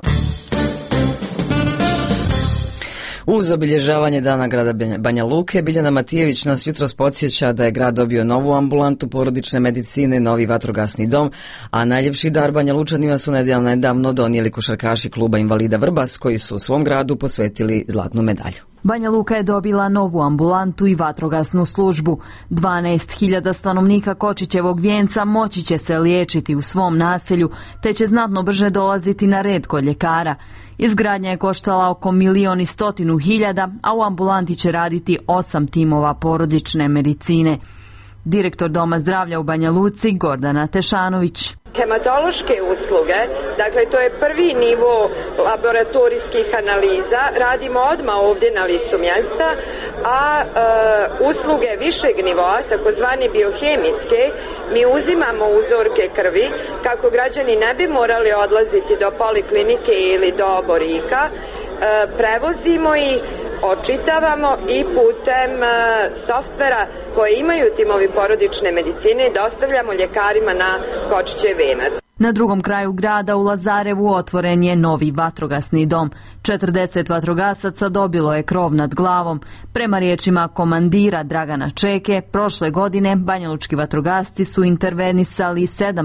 Uz obilježavanje Dana grada Banja Luke, Biljana Matijević nas jutros podsjeća da je grad dobio novu ambulantu porodične medicine, novi vatrogasni dom, a najljepši dar Banja Lučanima su nedavno donijeli košarkaši kluba Invalida Vrbas, koji su u svom gradu posvetili zlatnu medalju. Banja Luka je dobila novu ambulantu i vatrogasnu službu. 12.000 stanovnika Kočićevog Vijenca moći će se liječiti u svom naselju, te će znatno brže dolaziti na red kod ljekara. Izgradnja je koštala oko 1.100.000, a u ambulanti će raditi 8 timova porodične medicine. Direktor Doma zdravlja u Banja Luci, Gordana Tešanović. Hematološke usluge, dakle to je prvi nivo laboratorijskih analiza, radimo odmah ovdje na licu mjesta, a usluge višeg nivoa, takozvani biohemijske, mi uzimamo uzorke krvi kako građani ne bi morali odlaziti do poliklinike ili do Borika, prevozimo ih, očitavamo i putem softvera koje imaju timovi porodične medicine dostavljamo ljekarima na Kočićev Venac. Na drugom kraju grada u Lazarevu otvoren je novi vatrogasni dom. 40 vatrogasaca dobilo je krov nad glavom. Prema riječima komandira Dragana Čeke, prošle godine banjalučki vatrogasci su intervenisali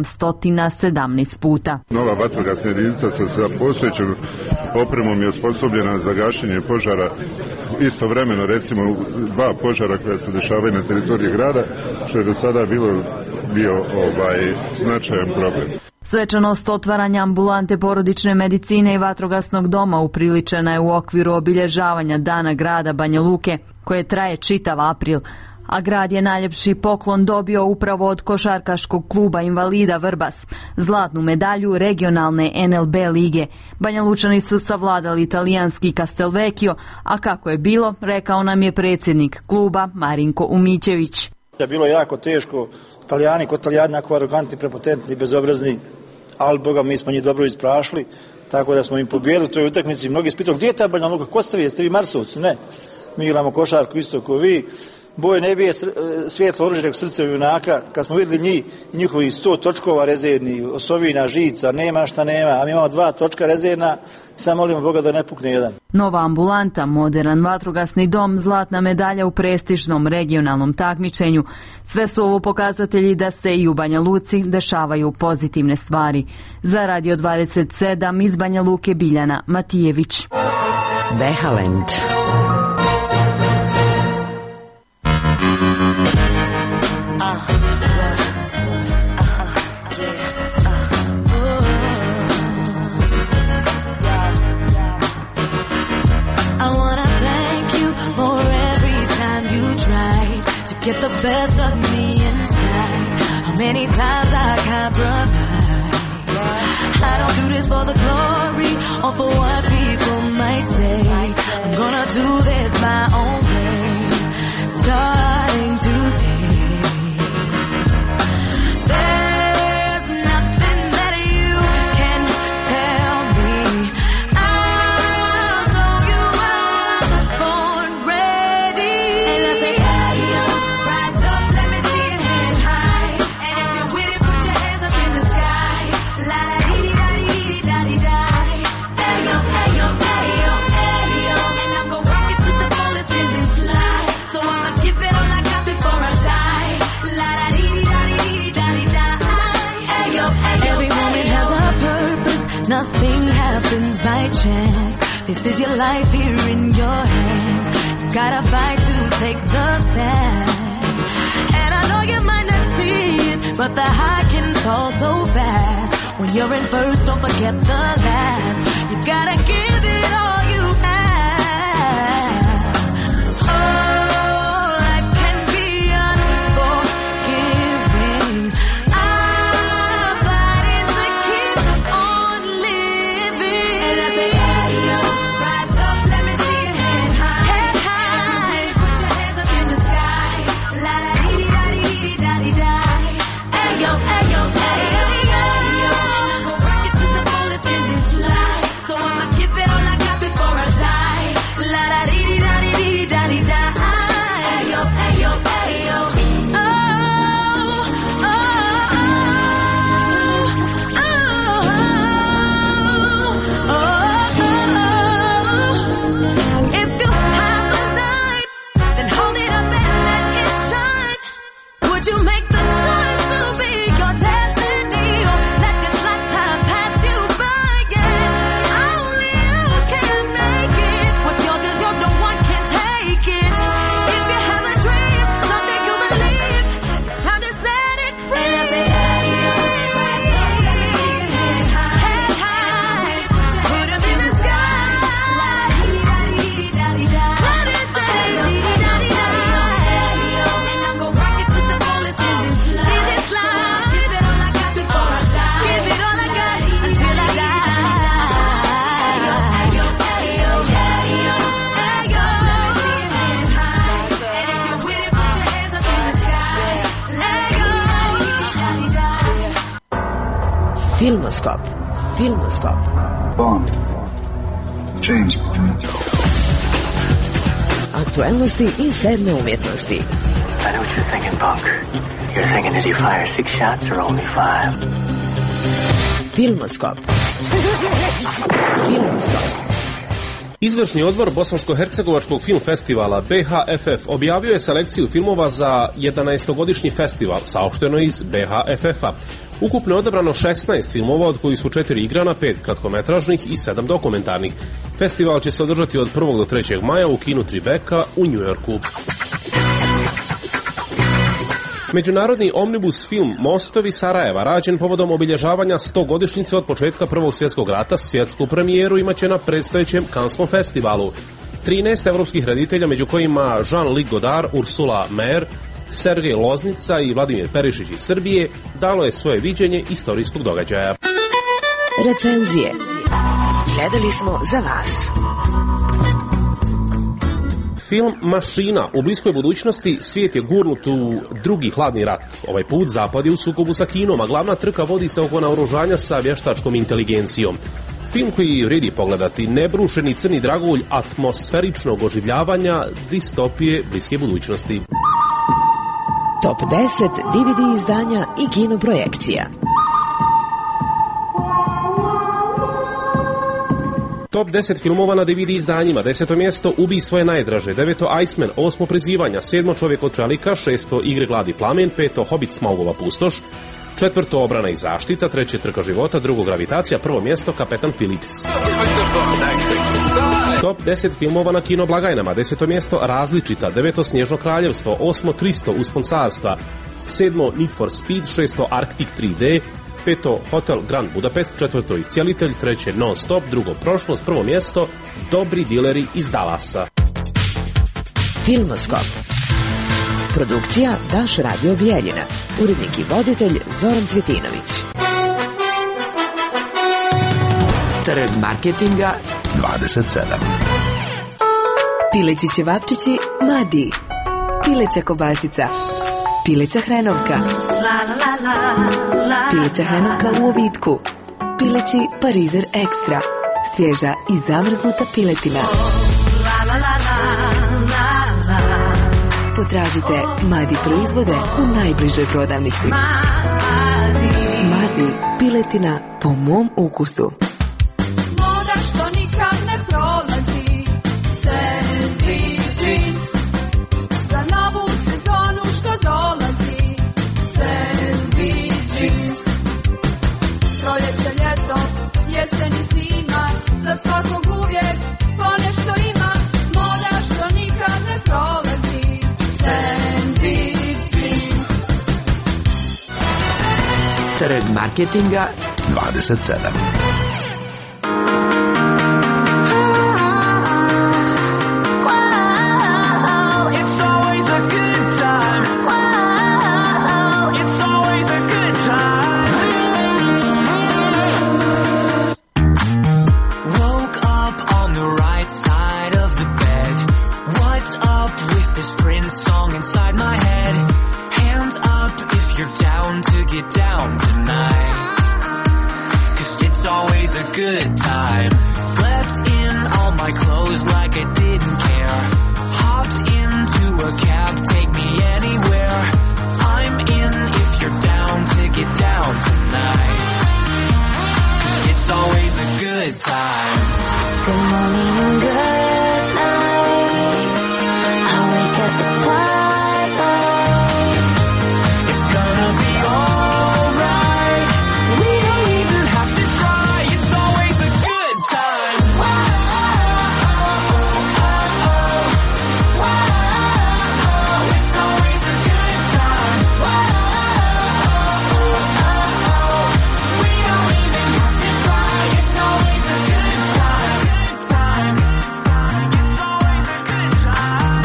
717 puta. Nova vatrogasna jedinica sa postojećom opremom je osposobljena za gašenje požara. Istovremeno recimo 2 požara koja se dešavaju na teritoriji grada, što je do sada bio značajan problem. Svečanost otvaranja ambulante porodične medicine i vatrogasnog doma upriličena je u okviru obilježavanja Dana grada Banja Luke, koje traje čitav april, a grad je najljepši poklon dobio upravo od košarkaškog kluba Invalida Vrbas, zlatnu medalju regionalne NLB lige. Banja Lučani su savladali italijanski Castelvecchio, a kako je bilo, rekao nam je predsjednik kluba Marinko Umićević. Je bilo jako teško, Italijani kod Italijani jako arogantni, prepotentni, bezobrazni, ali Boga mi smo njih dobro isprašli, tako da smo im pobijedili u toj utakmici. Mnogi ispitali gdje je ta Banja Luka, ko ste vi, jeste vi Marsovci? Ne, mi igramo košarku isto kao vi. Boje ne bije svijetlo oružje nego srce junaka. Kad smo vidjeli njih i njihovih 100 točkova rezervni, osovina, žica, nema šta nema, a mi imamo 2 točka rezervna, samo molimo Boga da ne pukne jedan. Nova ambulanta, modern vatrogasni dom, zlatna medalja u prestižnom regionalnom takmičenju. Sve su ovo pokazatelji da se i u Banja Luci dešavaju pozitivne stvari. Za Radio 27 iz Banja Luke, Biljana Matijević. Behalend. Get the best of me inside. How many times I compromise? I don't do this for the glory or for what people might say. I'm gonna do this my own way, starting today. There's nothing that you can tell me. I'll show you I'm born ready. And I say, rise up, let me see your hands high. And if you're with it, put your hands up in the sky. La da dee dee da dee dee da dee da. There you go. chance. This is your life here in your hands. You gotta fight to take the stand. And I know you might not see it, but the high can fall so fast. When you're in first, don't forget the last. You gotta give it all you have. Oh, life can be unforgiving. I'm fighting to keep on living. And I say, hey, yo, rise up, let me see your head high. Head high. Put your hands up in the sky. La da dee da dee da dee da. Hey yo, hey yo, hey yo, yo. I'm gonna rock it to the fullest in this life. So I'ma give it all I got before I die. La da dee da dee da dee da. Hey yo, hey yo, hey yo. Oh, oh, oh, oh, oh. If you have a light, then hold it up and let it shine. Would you make the choice to be your destiny, or let this lifetime pass you by? Yeah, only you can make it. What's yours is yours, no one can take it. If you have a dream, something you believe, it's time to set it free. And I say, hey, yo, rise up, let me see your head high. Head high. Put 'em in the sky. La dee da dee da dee da. Let it say, dee da dee da dee da. And I'm gonna rock it to the fullest in this life. So I'ma give it all I got before I die. Give it all I got until I die. Hey yo, hey yo, hey yo, hey yo, hey yo. Let me see your head high. And if you're with it, put your hands up in the sky. Let go. Filmoskop. Filmoskop. Bond. James Bond. Aktuelnosti i sedme umjetnosti. I know what you're thinking, punk. You're thinking, did he fire 6 shots or only 5? Filmoskop. Filmoskop. Izvršni odbor Bosansko-hercegovačkog film festivala BHFF objavio je selekciju filmova za 11-godišnji festival, saopšteno iz BHFF-a. Ukupno je odabrano 16 filmova, od kojih su 4 igrana, 5 kratkometražnih i 7 dokumentarnih. Festival će se održati od 1. do 3. maja u kinu Tribeca u Njujorku. Međunarodni omnibus film Mostovi Sarajeva, rađen povodom obilježavanja 100-godišnjice od početka Prvog svjetskog rata, svjetsku premijeru imaće na predstojećem Kanskom festivalu. 13 evropskih reditelja, među kojima Jean-Luc Godard, Ursula Mayer, Sergej Loznica i Vladimir Perišić iz Srbije, dalo je svoje viđenje istorijskog događaja. Recenzije. Gledali smo za vas. Film Mašina. U bliskoj budućnosti svijet je gurnut u drugi hladni rat. Ovaj put zapad je u sukobu sa Kinom, a glavna trka vodi se oko naoružanja sa vještačkom inteligencijom. Film koji vredi pogledati, nebrušeni crni dragulj atmosferičnog oživljavanja distopije bliske budućnosti. Top 10 DVD izdanja i kinoprojekcija. Top 10 filmova na DVD izdanjima. 10. mjesto Ubij svoje najdraže, 9. Iceman, 8. Prizivanja, 7. Čovjek od čelika, 6. Igre gladi plamen, 5. Hobbit Smaugova pustoš, 4. Obrana i zaštita, 3. Trka života, 2. Gravitacija, 1. mjesto Kapetan Phillips. Top 10 filmova na kino blagajnama. 10. mjesto Različita, 9. Snježno kraljevstvo, 8. 300 Uspon carstva, 7. Need for Speed, 6. Arctic 3D, 5. Hotel Grand Budapest, 4. Iscijelitelj, 3. Non Stop, 2. Prošlost, 1. mjesto Dobri dileri iz Dallasa. Filmoskop. Produkcija Daš Radio Bijeljina. Urednik i voditelj Zoran Cvjetinović. Trg marketinga 27. Pileći ćevapčići Madi. Pileća kobasica. Pileća hrenovka. Pileća hrenovka u ovitku. Pileći parizer ekstra. Svježa i zamrznuta piletina. Potražite Madi proizvode u najbližoj prodavnici. Madi, piletina po mom ukusu. Moda što nikad ne prolazi, sandvičis. Za novu sezonu što dolazi, sandvičis. Proljeće, ljeto, jesen i zima, za svaku Trg marketinga 27. Good time. Slept in all my clothes like I didn't care. Hopped into a cab, take me anywhere. I'm in if you're down to get down tonight. 'Cause it's always a good time. Good morning and good night. I wake up at twilight. It's gonna be alright. We don't even have to try. It's always a good time. It's always a good time. We don't even have to try. It's always a good time. It's always a good time.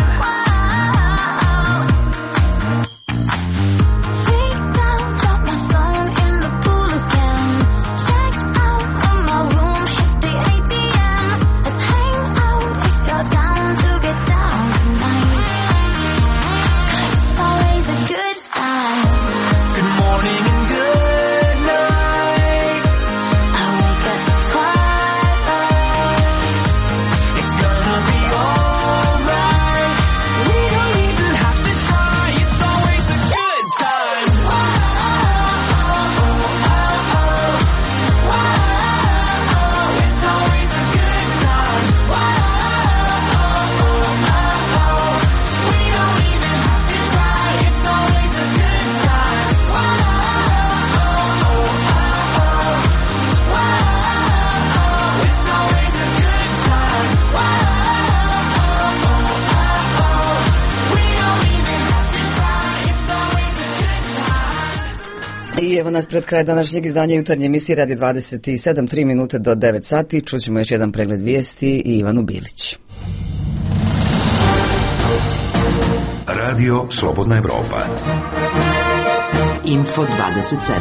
Freak down, drop my phone in the pool again. Checked out of my room, hit the ATM. Let's hang out if you're down to get down tonight. 'Cause it's always a good time. Good morning and good night. I wake up at twilight. It's gonna be alright. We don't even have to try. It's always a good time. It's always a good time. We don't even have to try. It's always a good time. It's always a good time. We don't even have to try. It's always a good time. I evo nas pred kraj današnjeg izdanja jutarnje emisije radi 27, 3 minute do 9 sati. Čućemo još jedan pregled vijesti i Ivanu Bilić. Radio Slobodna Evropa. Info 27.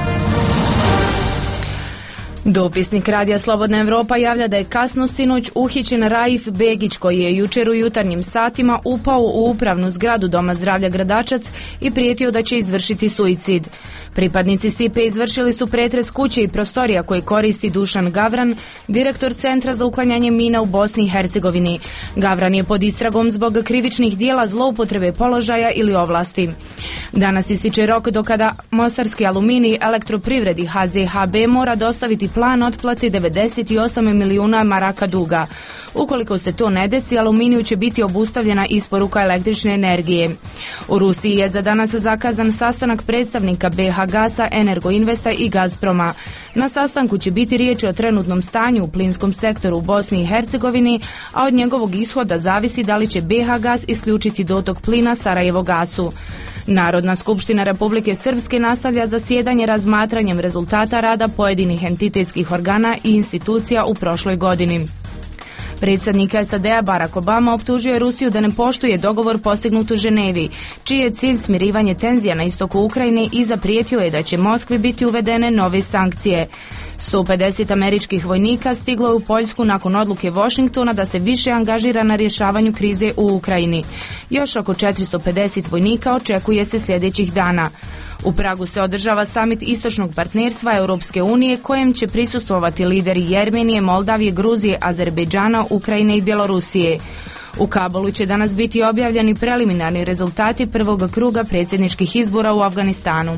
Dopisnik Radija Slobodna Evropa javlja da je kasno sinoć uhićen Raif Begić, koji je jučer u jutarnjim satima upao u upravnu zgradu Doma zdravlja Gradačac i prijetio da će izvršiti suicid. Pripadnici SIPE izvršili su pretres kuće i prostorija koje koristi Dušan Gavran, direktor Centra za uklanjanje mina u Bosni i Hercegovini. Gavran je pod istragom zbog krivičnih dijela zloupotrebe položaja ili ovlasti. Danas ističe rok do kada Mostarski aluminij elektroprivredi HZHB mora dostaviti plan otplate 98 milijuna maraka duga. Ukoliko se to ne desi, Aluminiju će biti obustavljena isporuka električne energije. U Rusiji je za danas zakazan sastanak predstavnika BH Gasa, Energoinvesta i Gazproma. Na sastanku će biti riječ o trenutnom stanju u plinskom sektoru u Bosni i Hercegovini, a od njegovog ishoda zavisi da li će BH Gas isključiti dotok plina Sarajevo Gasu. Narodna skupština Republike Srpske nastavlja zasjedanje razmatranjem rezultata rada pojedinih entitetskih organa i institucija u prošloj godini. Predsjednik SAD-a Barack Obama optužio je Rusiju da ne poštuje dogovor postignut u Ženevi, čiji je cilj smirivanje tenzija na istoku Ukrajine, i zaprijetio je da će Moskvi biti uvedene nove sankcije. 150 američkih vojnika stiglo je u Poljsku nakon odluke Washingtona da se više angažira na rješavanju krize u Ukrajini. Još oko 450 vojnika očekuje se sljedećih dana. U Pragu se održava samit istočnog partnerstva Europske unije, kojem će prisustvovati lideri Jermenije, Moldavije, Gruzije, Azerbejdžana, Ukrajine i Bjelorusije. U Kabulu će danas biti objavljeni preliminarni rezultati prvog kruga predsjedničkih izbora u Afganistanu.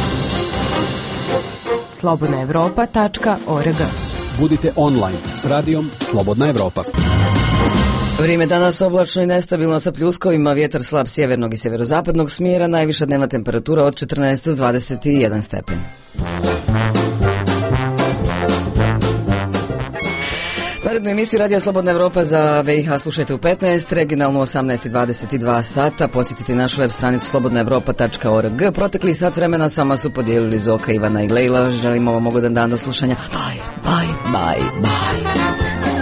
slobodnaevropa.org. Budite online s radijom Slobodna Evropa. Vrijeme danas oblačno i nestabilno sa pljuskovima, vjetar slab sjevernog i sjeverozapadnog smjera, najviša dnevna temperatura od 14 do 21 stepen. Urednu emisiju Radija Slobodna Evropa za VIH slušajte u 15, regionalno 18:22 sata. Posjetite našu web stranicu slobodnaevropa.org. Protekli sat vremena s vama su podijelili Zoka, Ivana i Lejla. Želimo vam ugodan dan do slušanja. Bye, bye, bye, bye.